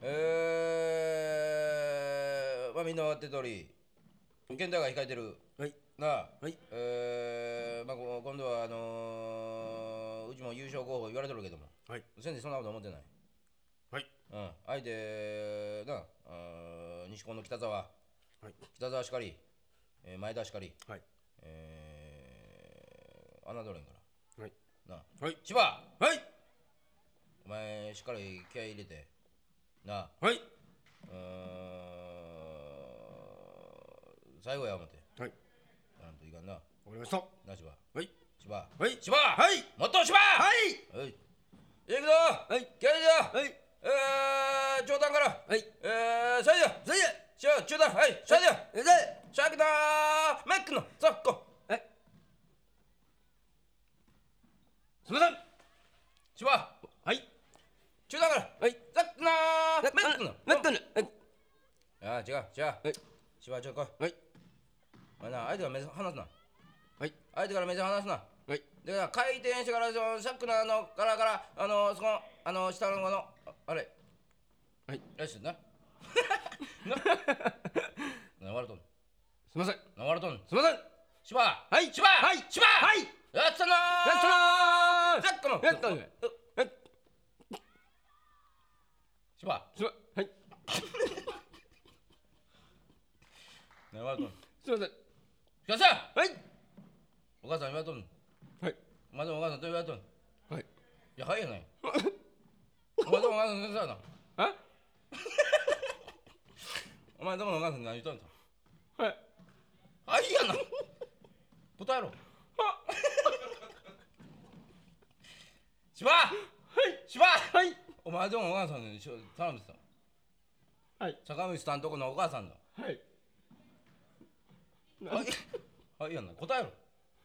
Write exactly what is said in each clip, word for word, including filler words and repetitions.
えー、まあみんな終わって通り健太が控えてる。 はいなあ、 はい。 えー、まあ今度はあのー、うちも優勝候補言われとるけども、 はい。 先生そんなこと思ってない。 はい。 うん、相手なあ、西高の北沢、 はい。 北沢しかり、えー、前田しかり、 はい。 えー、侮れんから。 はい。 なあ、 はい。 千葉、 はい。 お前しっかり気合い入れて、なあ、 はい。 うーん、最後や思って。 はい。 なんといかんな。 わかりました。 な、千葉。 はい。 千葉。 はい。 千葉。 はい。 もっと千葉。 はい。 はい。行くぞ。 はい。 気合い入れよ。 はい。 えー、上段から。 はい。 えー、サイド。 それで。 しよう、中段。はい。サイド。 えで。 シャークだー。マックの。さあ、こう。 はい。すみません。 千葉。 はい。 中段から。 はい。 さっくなー。マックの。 マックの。はい。 ああ、違う、違う。 はい。 千葉、ちょ、来い。 はい。 お前な、相手から目離すな。 はい。 相手から目線離すな。 はい。 でな、回転してからそのさっきのあのからからあのそのあの下のこのああれはい。 よしな。な。な笑とん。 すみません。 な笑とん。 すみません。 しば。 はい。 しば。 はい。 しば。 はい。 やったなー。 やったなー。 さっきの。 やったね。はい。 しば。 すみません。はい。 な笑とん。 すみません。 しかしさ。 はい。 お母さん言われとん。 はい。 お前ともお母さんと言われとん。いはい。 やはいやない。お前ともお母さん先生やな。 あ。 お前ともお母さん何言っとんの。 はい。 はいやな。答えろ。しば。 はい。 しば。 はい。 お前ともお母さんに頼んでた。 はい。 坂口さんとこのお母さんの。 はい。 はい。はいやんな。答えろ。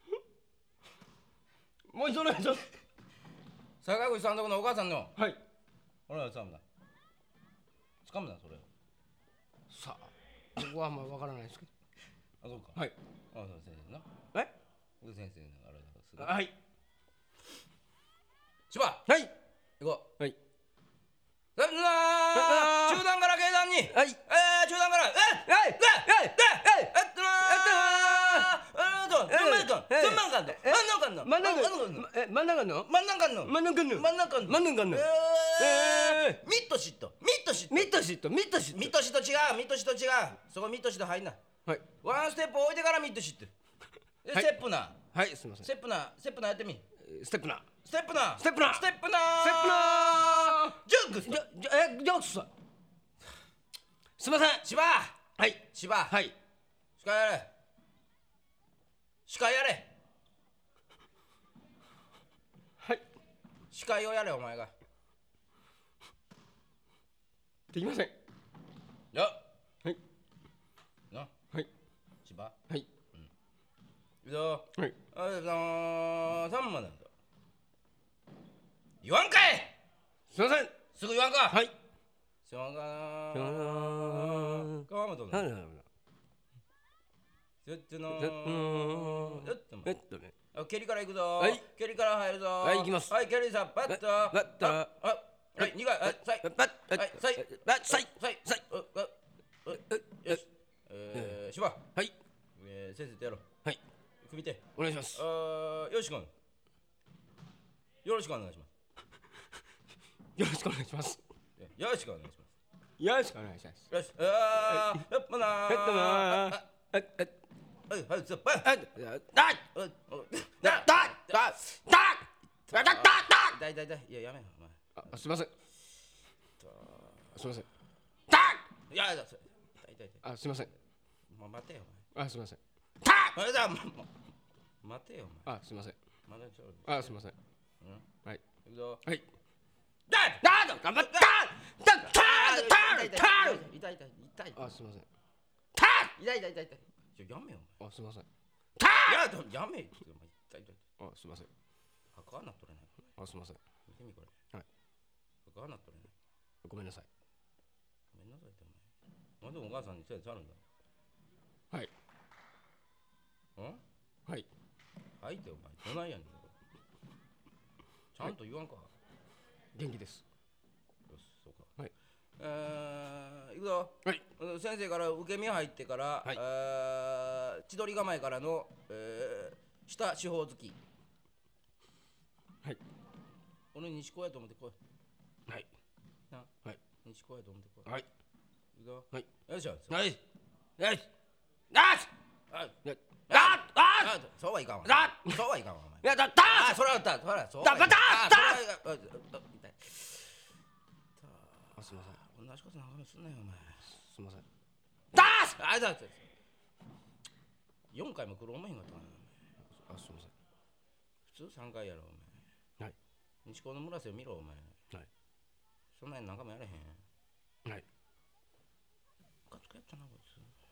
もう一度お願いします。 坂口さんとこのお母さんの。 はい。 俺らつかむな。つかむな、それを。 さあ、僕はあんまりわからないですけど。 あ、そうか。 はい。 あ、そう先生な。 え？ 僕先生のあれだから。 はい。 千葉。 はい。 行こう。 はい。 さあ、中段から下段に。 はい。 えー、中段から。えー、 はい。 えー、えー、えー、えっとなー。あのーと、真ん中。真ん中の。真ん中の。 真ん中の。え、真ん中の。 真ん中の。 真ん中の。 真ん中の。 真ん中の。 えー、ミットシット。ミットシット。 ミットシット。ミットシット。 ミットシット違う。ミットシット違う。そこミットシット入んな。 はい。 ワンステップ置いてからミットシット。で、 はいステップな。 はい、すみません。 ステップな。ステップなやってみ。 ステップな。 ステップな。 ステップな。 ステップな。 ステップな。 ジュンクス。 じゃ、じゃ、え、じゃあ、す。すみません。 千葉。 はい。 千葉。 はい。 司会やれ。司会やれ。 はい。 司会をやれ、お前が。 できません。 よっ。 はい。 な。 はい。 千葉。 はい。 いくぞ。 はい。 あれだー、さんまなんだ。言わんかい。 すみません。 すぐ言わんか。 はい。 しょうがなしょうがなー。川本の。 はいはいはい。 ちょっとのちょっとのちょっとえっとね。 あ、蹴りから行くぞ。 はい。 蹴りから入るぞ。 はい行きます。 はい、蹴りさ、バッと。 バッとあ、あはい、二回、はい、さい。 バッバッはい、さい。 バッさいさい。 さい。 うううよし。えー、しば。 はい。 えー、先生とやろう。 はい。 組み手。 お願いします。 あー、よし君。よろしくお願いします。 よろしくお願いします。 よろしくお願いします。 よろしくお願いします。 よし。あー、やっぱなー。 えっとなー。えっえっはい、はい、そう、バッ。 えっだいおいおいだだだだだだだ痛い痛い痛い。いや、やめよ、お前。 あ、すみません。すみません。 いや、痛い痛い痛い。 あ、すみません。 まあ、待てよ、お前。 あ、すみません。 あれだ、もう待てよ、お前。 あ、すみません。 まだちょうあ、すみません。 うん。 はい。 行くぞ。 はい。 だだだ頑張っただだだ痛い痛いだ痛い痛い痛い。 あ、すみません。 痛い痛い痛い痛い。ちょ、やめよ、 あ、すみません。 お前。いや、でもやめよ。お前痛い痛い。 あ、すみません。 赤なっとれない。 あ、すみません。 見てみ、これ。 はい。 赤なっとれない。 ごめんなさい。 ごめんなさいって、お前。なんでお母さんに手伝うんだ。 はい。 うんはい。 はいって、お前。どないやねん。ちゃんと言わんか。 元気です。 よし、そうか。 はい。 ええー、いくぞ。 はい。 先生から受け身入ってから、 はい、 えー、千鳥構えからの、えー、下四方突き。 はい。 俺西高やと思ってこい。 はい。 な。 はい。 西高やと思ってこい。 はい。 いくぞ。 はい。 よいしょ。 はい。よし。よし。 はい。 あああそうはいかんわ。 あそうはいかんわ。お前。 いやだだあ、そらだった。そら、そう。 だだだすみません。同じこと何回もすんなよ、お前。 すみません。だあ、だって。よんかいも来る思いんかったな。 あ、すみません。 普通さんかいやろ、お前。 はい。 西高の村瀬を見ろ、お前。 はい。 そんなに何回もやれへん。 はい。 ムカつくやったな、こいつ。